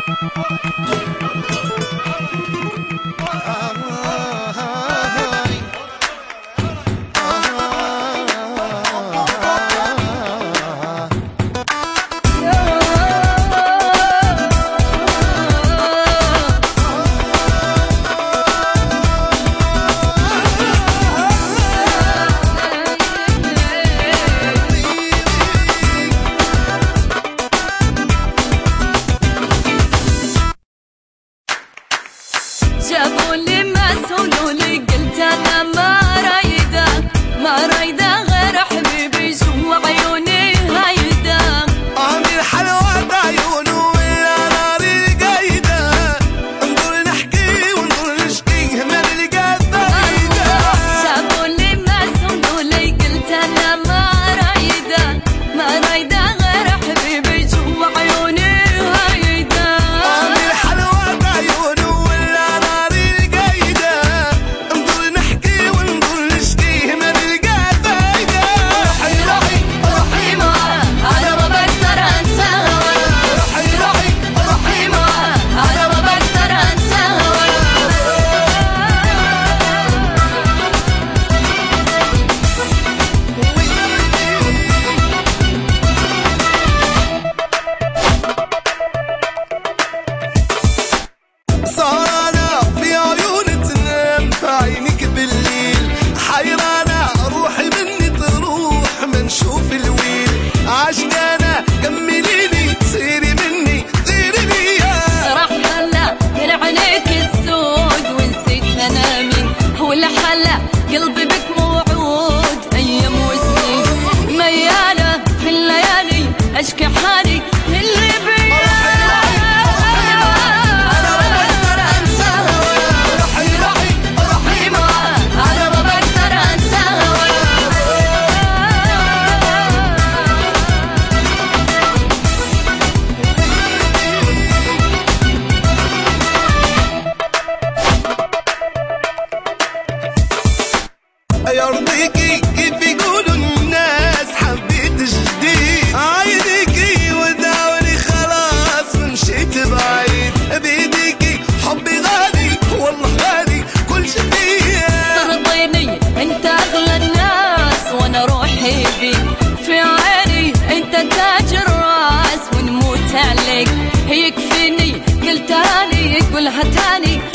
جابوا لي ما سولوا لي قلت انا ما رايده غير حبيبي جوا عيوني هيدا من حلوة عيونه ولا نار القايدة انظر نحكي وانظر نشكي ما نلقى فايدة جابوا لي ما سولوا لي قلت انا ما رايده غير حبيبي جوا عيوني هيدا من حلوة عيونه ولا نار القايدة انظر نحكي وانظر نشكي ما نلقى فايدة روحي معاه انا ما بقدر انساها روحي معاه انا ما بقدر انساها سهرانة في عيون تنام في عينك بالليل حيرانة روحي مني تروح ما نشوف الويل عشقانة كمليني سيري مني غيري بيا راح هلا من عينيك السود ونسيت انا مين ولا حلا قلبي بك موعود ايام وسنين ميالة في الليالي اشكي حالي اللي بيا روحي معاه انا ما بقدر انساها يرضيكي كيف يقولوا الناس حبيت جديد عايديكي وداوني خلاص ومشيت بعيد بيديكي حبي غالي والله غالي كل شي فيا ترضيني انت اغلى الناس وانا روحي بيك في عيني انت تاج الراس ونموت عليك يكفيني قلتها لي قولها تاني